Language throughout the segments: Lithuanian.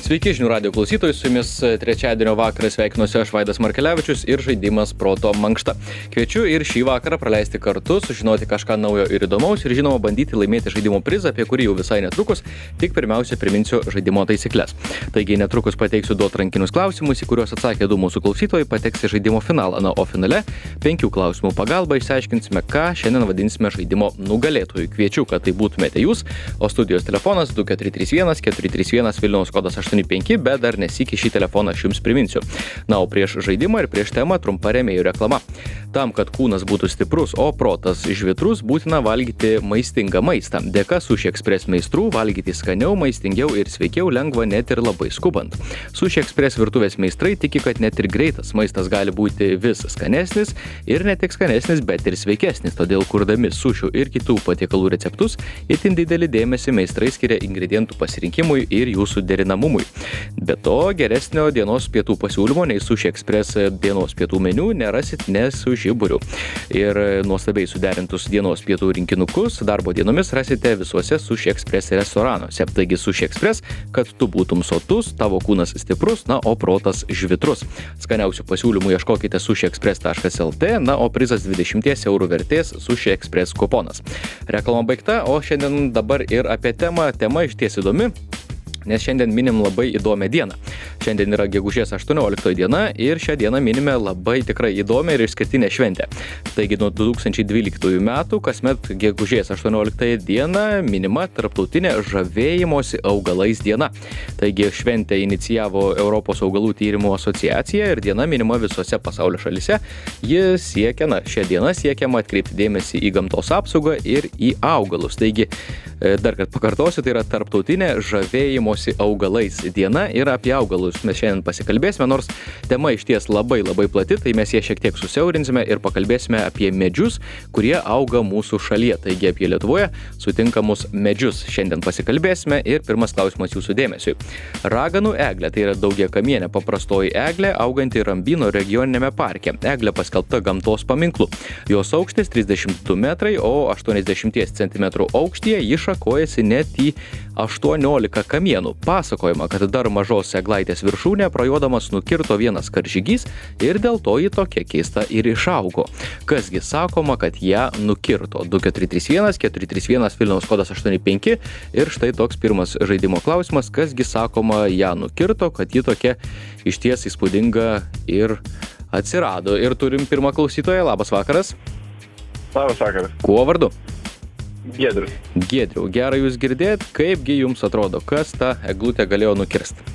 Sveiki žinių radijo klausytojai, su jumis trečiadienio vakarą sveikinuosi aš Vaidas Markelevičius ir žaidimas Proto mankšta. Kviečiu ir šį vakarą praleisti kartu, sužinoti kažką naujo ir įdomaus ir žinoma bandyti laimėti žaidimo prizą, apie kurį jau visai netrukus, tik pirmiausia priminsiu žaidimo taisyklės. Taigi netrukus pateiksiu du atrankinius klausimus, į kuriuos atsakė du mūsų klausytojai, pateks į žaidimo finalą. Na, o finale 5 klausimų pagalba išsiaiškinsime, ką šiandien vadinsime žaidimo nugalėtojų. Kviečiu, kad tai būtumėte jūs, o studijos telefonas 2431 431 Vilniaus kodas 85, bet dar nesykį šį telefoną aš jums priminsiu. Na, o prieš žaidimą ir prieš temą trumpa rėmėjų reklama. Tam, kad kūnas būtų stiprus, o protas žvitrus, būtina valgyti maistingą maistą. Dėka Sushi Express meistrų valgyti skaniau, maistingiau ir sveikiau lengva net ir labai skubant. Sushi Express virtuvės meistrai tiki, kad net ir greitas maistas gali būti vis skanesnis ir ne tik skanesnis, bet ir sveikesnis. Todėl kurdami sušių ir kitų patiekalų receptus, itin didelį dėmesį meistrai skiria ingredientų pasirinkimui ir jų suderinamumui. Be to, geresnio dienos pietų pasiūlymo nei Sushi Express dienos pietų meniu nerasit ne su žiburiu. Ir nuostabiai suderintus dienos pietų rinkinukus darbo dienomis rasite visuose Sushi Express restoranuose. Taigi Sushi Express, kad tu būtum sotus, tavo kūnas stiprus, na, o protas žvitrus. Skaniausių pasiūlymų ieškokite sushiexpress.lt, na, o prizas 20 eurų vertės Sushi Express kuponas. Reklama baigta, o šiandien dabar ir apie temą. Tema išties įdomi, nes šiandien minim labai įdomią dieną. Šiandien yra gegužės 18 diena ir šią dieną minime labai tikrai įdomią ir išskirtinę šventę. Taigi nuo 2012 metų kasmet gegužės 18 dieną minima tarptautinė žavėjimosi augalais diena. Taigi šventę inicijavo Europos augalų tyrimų asociacija ir diena minima visose pasaulio šalyse. Šią dieną siekiama atkreipti dėmesį į gamtos apsaugą ir į augalus. Taigi, dar kartą pakartosiu, tai yra tarptautinė žavėjimosi augalais diena ir apie augalus mes šiandien pasikalbėsime, nors tema išties labai plati, tai mes ją šiek tiek susiaurinsime ir pakalbėsime apie medžius, kurie auga mūsų šalyje, taigi apie Lietuvoje sutinkamus medžius šiandien pasikalbėsime ir pirmas klausimas jūsų dėmesiui. Raganų eglė, tai yra daugiakamienė paprastoji eglė, auganti Rambyno regioninėme parke. Eglė paskelbta gamtos paminklu. Jos aukštis 32 metrai, o 80 cm aukštyje ji šakojasi net į 18 kamienų. Pasakojama, kad dar mažos eglaitės viršūnę prajodamas nukirto vienas karžygys ir dėl to ji tokia keista ir išaugo. Kasgi sakoma, kad ją nukirto? 2431 431 Vilniaus kodas 85 ir štai toks pirmas žaidimo klausimas. Kasgi sakoma, ją nukirto, kad ji tokia išties įspūdinga ir atsirado. Ir turim pirmą klausytoją. Labas vakaras. Labas vakaras. Kuo vardu? Giedrius. Giedriau, gerai jūs girdėt, kaipgi jums atrodo, kas tą eglutę galėjo nukirsti?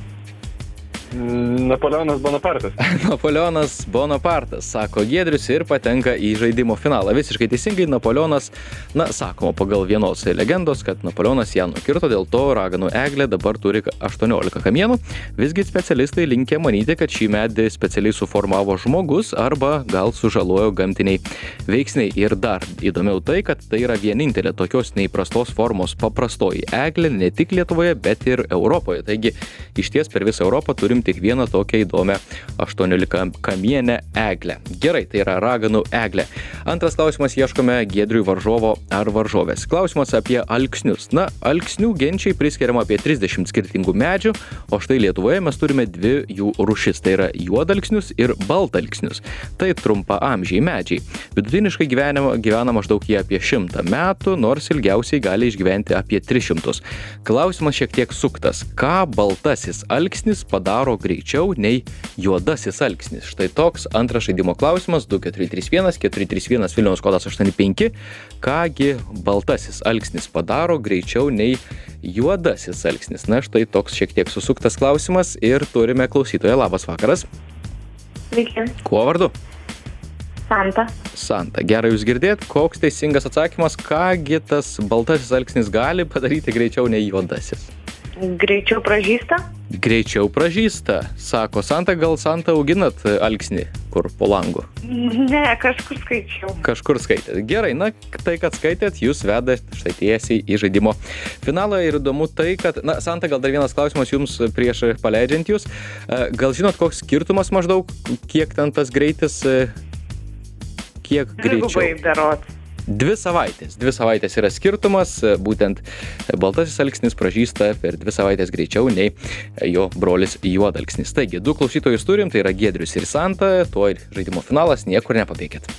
Napoleonas Bonapartas. Napoleonas Bonapartas, sako Giedrius ir patenka į žaidimo finalą. Visiškai teisingai, Napoleonas, sakoma pagal vienos legendos, kad Napoleonas ją nukirto, dėl to raganų eglė dabar turi 18 kamienų. Visgi specialistai linkę manyti, kad šį medį specialiai suformavo žmogus arba gal sužalojo gamtiniai veiksniai. Ir dar įdomiau tai, kad tai yra vienintelė tokios neįprastos formos paprastoji eglė ne tik Lietuvoje, bet ir Europoje. Taigi, išties per visą Europą turim tik vieną tokią įdomią 18 kamienę eglę. Gerai, tai yra raganų eglė. Antras klausimas, ieškome Giedriui varžovo ar varžovės. Klausimas apie alksnius. Na, alksnių genčiai priskiriama apie 30 skirtingų medžių, o štai Lietuvoje mes turime dvi jų rūšis. Tai yra juodalksnius ir baltalksnius. Tai trumpaamžiai medžiai. Vidutiniškai gyvena maždaug jie apie 100 metų, nors ilgiausiai gali išgyventi apie 300. Klausimas šiek tiek suktas. Ką baltasis alksnis padaro greičiau nei juodasis alksnis? Štai toks antras žaidimo klausimas. 2431 431 Vilniaus kodas 85. Kągi baltasis alksnis padaro greičiau nei juodasis alksnis? Na, štai toks šiek tiek susuktas klausimas ir turime klausytoją. Labas vakaras. Sveiki. Kuo vardu? Santa. Santa. Gerai jūs girdėt, koks teisingas atsakymas, kągi tas baltasis alksnis gali padaryti greičiau nei juodasis? Greičiau pražysta? Greičiau pražysta, sako Santa. Gal Santa auginat alksnį kur po langu? Ne, kažkur skaičiau. Kažkur skaitėt. Gerai, na, tai, kad skaitėt, jūs vedat štai tiesiai į žaidimo finalą. Ir įdomu tai, kad, Santa, gal dar vienas klausimas jums prieš paleidžiant jūs. Gal žinot, koks skirtumas maždaug, kiek ten tas greitis, kiek greičiau? Dvigubai berods. 2 savaitės. 2 savaitės yra skirtumas, būtent baltasis alksnis pražysta per 2 savaitės greičiau nei jo brolis juodalksnis. Taigi, 2 klausytojus turim, tai yra Giedrius ir Santa, tuo ir žaidimo finalas, niekur nepabėkit.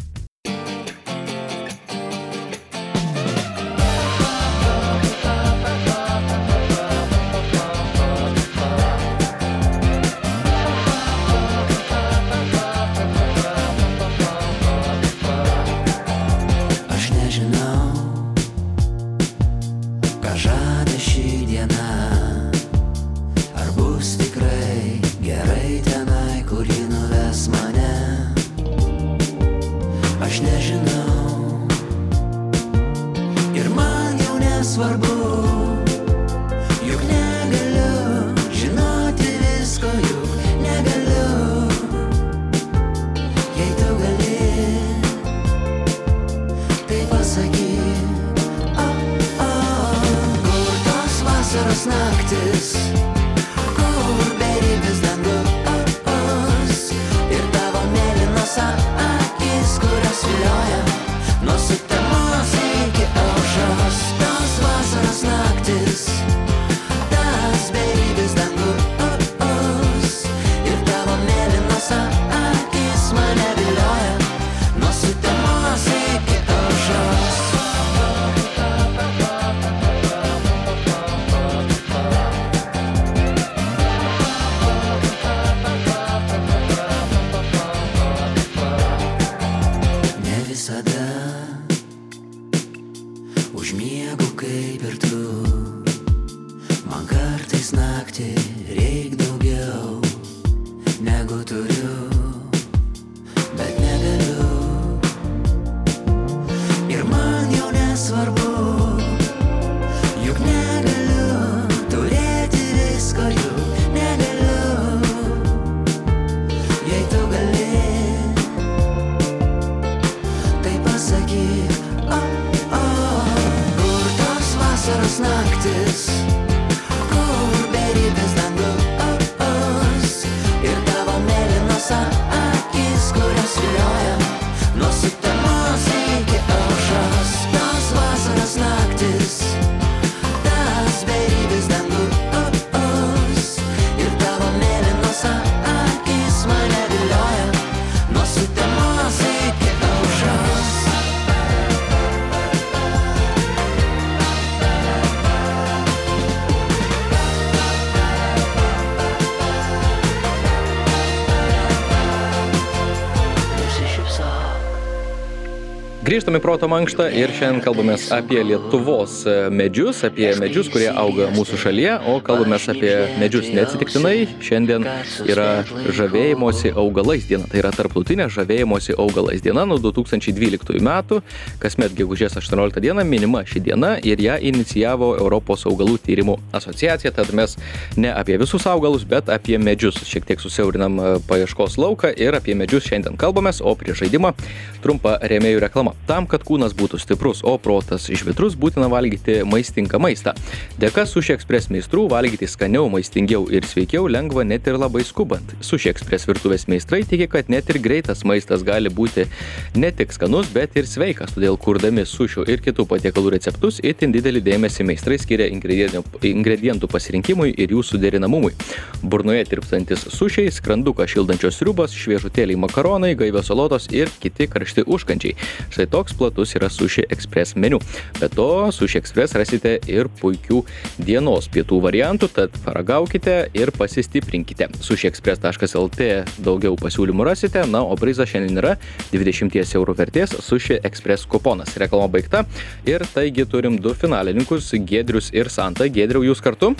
Grįžtame į Proto mankštą ir šiandien kalbamės apie Lietuvos medžius, kurie auga mūsų šalyje, o kalbamės apie medžius neatsitiktinai. Šiandien yra žavėjimosi augalais diena, tai yra tarptautinė žavėjimosi augalais diena nuo 2012 metų. Kasmet gegužės 18 dieną minima ši diena ir ją inicijavo Europos augalų tyrimų asociacija. Tad mes ne apie visus augalus, bet apie medžius. Šiek tiek susiaurinam paieškos lauką ir apie medžius šiandien kalbamės, o prieš žaidimą trumpa rėmėjų reklama. Tam, kad kūnas būtų stiprus, o protas žvitrus, būtina valgyti maistingą maistą. Dėka Sushi Express meistrų valgyti skaniau, maistingiau ir sveikiau lengva net ir labai skubant. Sushi Express virtuvės meistrai tiki, kad net ir greitas maistas gali būti ne tik skanus, bet ir sveikas. Todėl kurdami sušių ir kitų patiekalų receptus, itin didelį dėmesį meistrai skiria ingredientų pasirinkimui ir jų suderinamumui. Burnoje tirpstantis sušiai, skranduką šildančios sriubos, šviežutėliai makaronai, gaivios salotos ir kiti karšti užkandžiai. Štai toks platus yra Sushi Express meniu. Be to, Sushi Express rasite ir puikių dienos pietų variantų, tad paragaukite ir pasistiprinkite. sushiexpress.lt daugiau pasiūlymų rasite, na, o prizas šiandien yra 20 eurų vertės Sushi Express kuponas. Reklama baigta ir taigi turim 2 finalininkus, Giedrius ir Santa. Giedriau, jūs kartu?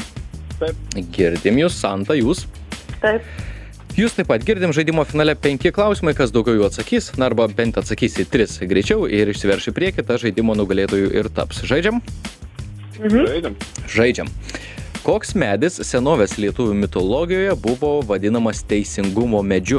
Taip. Girdim jūs, Santa, jūs? Taip. Jūs taip pat girdim žaidimo finale 5 klausimai, kas daugiau jų atsakys, na, arba bent atsakys į 3 greičiau ir išsiverš į priekį, ta žaidimo nugalėtojų ir taps. Žaidžiam? Žaidžiam. Koks medis senovės lietuvių mitologijoje buvo vadinamas teisingumo medžiu?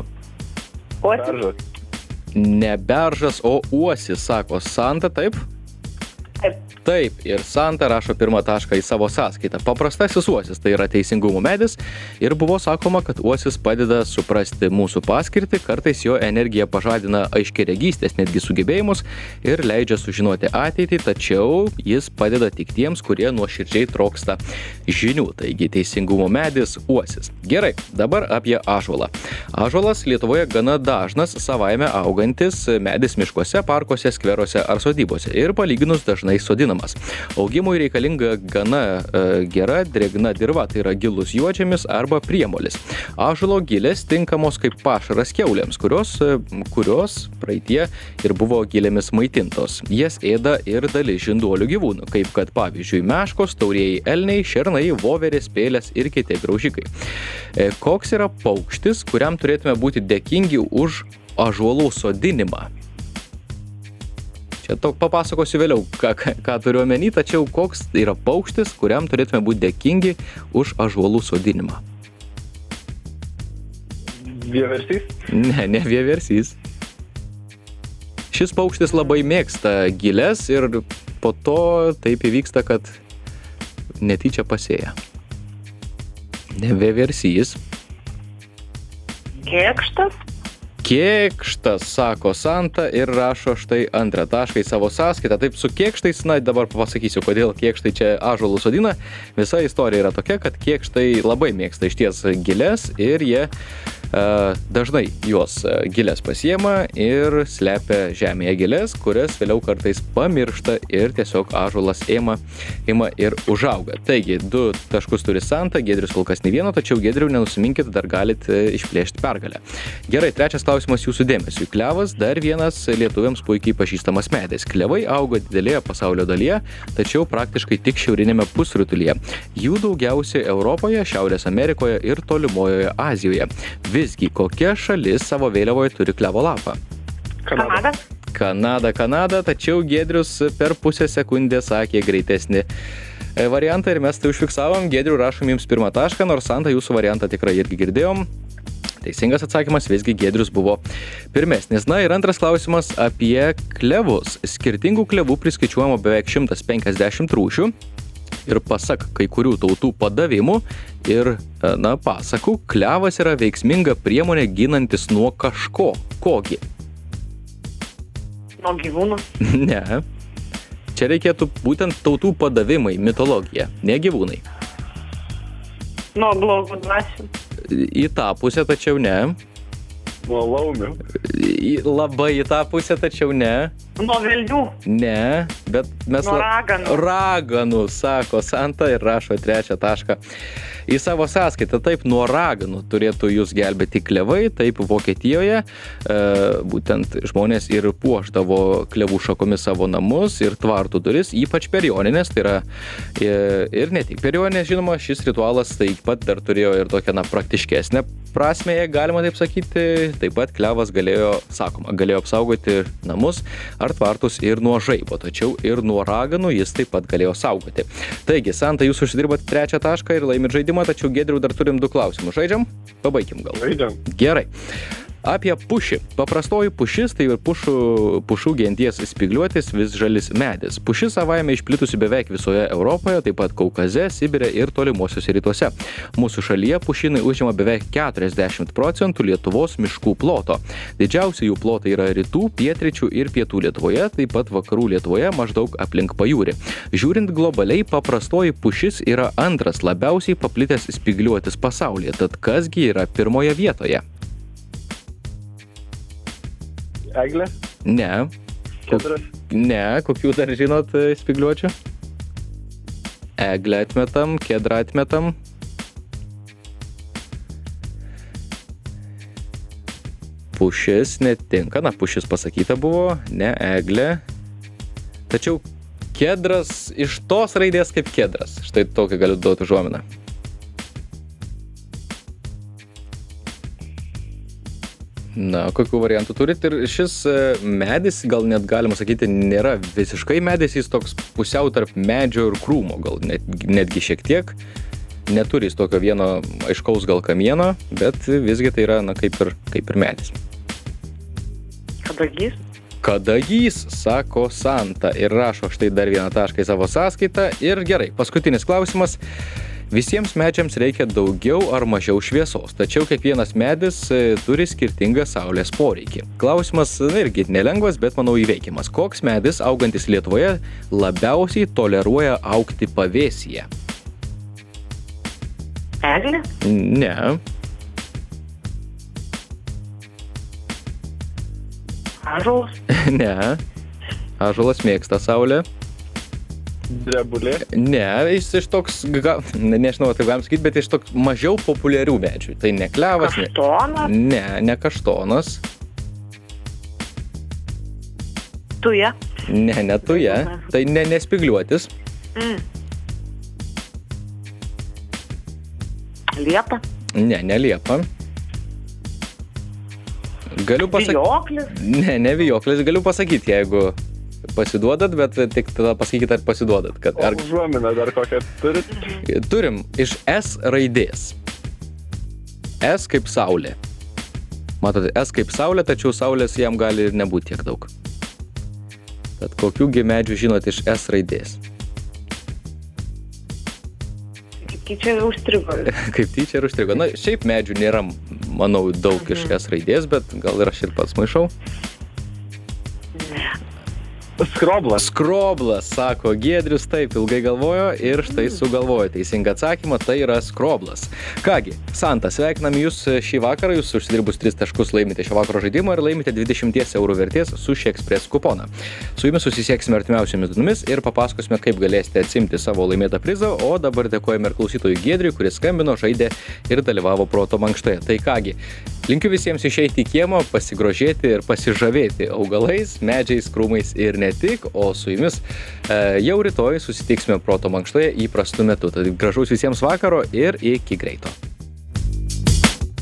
Uosis? Ne beržas, o uosis, sako Santa, taip? Taip. Taip, ir Santa rašo pirmą tašką į savo sąskaitą. Paprastasis uosis tai yra teisingumo medis ir buvo sakoma, kad uosis padeda suprasti mūsų paskirtį, kartais jo energija pažadina aiškiaregystės netgi sugebėjimus ir leidžia sužinoti ateitį, tačiau jis padeda tik tiems, kurie nuoširdžiai trokšta žinių. Taigi teisingumo medis uosis. Gerai, dabar apie ąžuolą. Ąžuolas Lietuvoje gana dažnas savaime augantis medis miškuose, parkuose, skveruose ar sodybose ir palyginus dažnai sodinamas. Augimui reikalinga gana gera drėgna dirva, tai yra gilus juodžemis arba priemolis. Ąžuolo gilės tinkamos kaip pašaras kiaulėms, kurios praeitie ir buvo gilėmis maitintos. Jas ėda ir dalis žinduolių gyvūnų, kaip kad pavyzdžiui meškos, taurieji elniai, šernai, voverės, pėlės ir kiti graužikai. Koks yra paukštis, kuriam turėtume būti dėkingi už ąžuolų sodinimą? Čia papasakosiu vėliau, ką turiu omeny, tačiau koks yra paukštis, kuriam turėtume būti dėkingi už ąžuolų sodinimą? Vieversys? Ne vieversys. Šis paukštis labai mėgsta gilės ir po to taip įvyksta, kad netyčia pasėja. Ne vieversys. Kėkštas? Kėkštas, sako Santa ir rašo štai antrą tašką į savo sąskaitą. Taip, su kėkštais, dabar pasakysiu, kodėl kėkštai čia ąžuolų sodina. Visa istorija yra tokia, kad kėkštai labai mėgsta išties gilės ir jie dažnai juos gilės pasiema ir slepia žemėje gilės, kurias vėliau kartais pamiršta ir tiesiog ąžuolas ima ir užauga. Taigi, 2 taškus turi Santa, Giedrius kol kas nei vieno, tačiau Giedriau nenusiminkit, dar galit išplėšti pergalę. Gerai, trečias klausimas jūsų dėmesiui. Klevas dar vienas lietuviams puikiai pažįstamas medis. Klevai auga didelėje pasaulio dalyje, tačiau praktiškai tik šiaurinėme pusrutulyje. Jų daugiausiai Europoje, Šiaurės Amerikoje ir tolimojoje Azijoje. Visgi, kokia šalis savo vėliavoje turi klevo lapą? Kanada, tačiau Giedrius per pusę sekundės sakė greitesnį variantą ir mes tai užfiksavom. Giedriu, rašom jums pirmą tašką, nors Santa jūsų variantą tikrai irgi girdėjom. Teisingas atsakymas, visgi Giedrius buvo pirmesnis. Na ir antras klausimas apie klevus. Skirtingų klevų priskaičiuojama beveik 150 rūšių. Ir pasak kai kurių tautų padavimų ir, pasakų, klevas yra veiksminga priemonė ginantis nuo kažko. Kogi? Nuo gyvūnų? Ne. Čia reikėtų būtent tautų padavimai, mitologija, ne gyvūnai. Nuo blogų dvasių? Į tą pusę, tačiau ne. Nuo laumių? Labai į tą pusę, tačiau ne. Nuo velnių? Ne, bet mes... Nuo raganų? Raganų, sako Santa ir rašo trečią tašką į savo sąskaitą. Taip, nuo raganų turėtų jūs gelbėti klevai, taip Vokietijoje būtent žmonės ir puošdavo klevų šakomis savo namus ir tvartų duris, ypač per Jonines, tai yra ir ne tik per Jonines, žinoma, šis ritualas taip pat dar turėjo ir tokią praktiškesnę prasmę, galima taip sakyti, taip pat klevas galėjo apsaugoti namus ar tvartus ir nuo žaibo, tačiau ir nuo raganų jis taip pat galėjo saugoti. Taigi, Santa, jūs užsidirbat trečią tašką ir laimit žaidimą, tačiau Giedriau dar turim 2 klausimus. Žaidžiam? Pabaikim gal. Žaidžiam. Gerai. Apie pušį. Paprastoji pušis tai ir pušų genties spygliuotis visžalis medis. Pušis savaime išplitusi beveik visoje Europoje, taip pat Kaukaze, Sibire ir tolimuosiuose rytuose. Mūsų šalyje pušynai užima beveik 40% Lietuvos miškų ploto. Didžiausi jų plotai yra rytų, pietryčių ir pietų Lietuvoje, taip pat vakarų Lietuvoje maždaug aplink pajūrį. Žiūrint globaliai, paprastoji pušis yra antras labiausiai paplitęs spygliuotis pasaulyje, tad kasgi yra pirmoje vietoje? Eglė? Ne. Kedras? Ne, kokių dar žinot spygliuočių? Eglę atmetam, kedrą atmetam. Pušis netinka, pušis pasakyta buvo, ne eglė. Tačiau kedras iš tos raidės kaip kedras. Štai tokią galiu duoti užuominą. Na, kokių variantų turit? Ir šis medis, gal net galima sakyti, nėra visiškai medis, jis toks pusiau tarp medžio ir krūmo, gal netgi šiek tiek. Neturi jis tokio vieno aiškaus gal kamieno, bet visgi tai yra, kaip ir medis. Kadagys? Kadagys, sako Santa ir rašo štai dar vieną tašką į savo sąskaitą. Ir gerai, paskutinis klausimas. Visiems medžiams reikia daugiau ar mažiau šviesos, tačiau kiekvienas medis turi skirtingą saulės poreikį. Klausimas irgi nelengvas, bet manau įveikiamas. Koks medis augantis Lietuvoje labiausiai toleruoja augti pavėsyje? Eglė? Ne. Ąžuolas? Ne. Ąžuolas mėgsta saulę. Drebulė. Ne, jis iš toks, nežinau, tai galim sakyti, bet iš toks mažiau populiarių medžių. Tai ne klevas, Kaštonas? ne kaštonas. Tuja? Ne tuja. Tai nespigliuotis. Liepa? Ne liepa. Galiu pasakyti. Vijoklis? Ne vijoklis, galiu pasakyti, jeigu pasiduodat, bet tik tada pasakykit, ar pasiduodat. Ar užuominą dar kokią turit? Turim iš S raidės. S kaip saulė. Matote, S kaip saulė, tačiau saulės jam gali ir nebūti tiek daug. Tad kokiųgi medžių žinot iš S raidės? Kaip tyčia užstrigo. Kaip tyčia ir užstrigo. Na, šiaip medžių nėra, manau, daug iš S raidės, bet gal ir aš ir pats maišau. Skroblas. Skroblas, sako Giedrius, taip ilgai galvojo ir štai sugalvojo teisingą atsakymą, tai yra skroblas. Kągi, Santa, sveikinam jūs šį vakarą, jūs užsidirbus 3 taškus laimite šio vakaro žaidimą ir laimite 20 eurų vertės Sushi Express kuponą. Su jumis susisieksime artimiausiomis dienomis ir papasakosime, kaip galėsite atsimti savo laimėtą prizą, o dabar dėkojame ir klausytojui Giedriui, kuris skambino, žaidė ir dalyvavo proto mankštoje. Tai kągi, linkiu visiems išeiti į kiemą, pasigrožėti ir pasižavėti augalais, medžiais, krūmais ir ne tik, o su jumis jau rytoj susitiksime proto mankštoje įprastu metu. Tad gražaus visiems vakaro ir iki greito.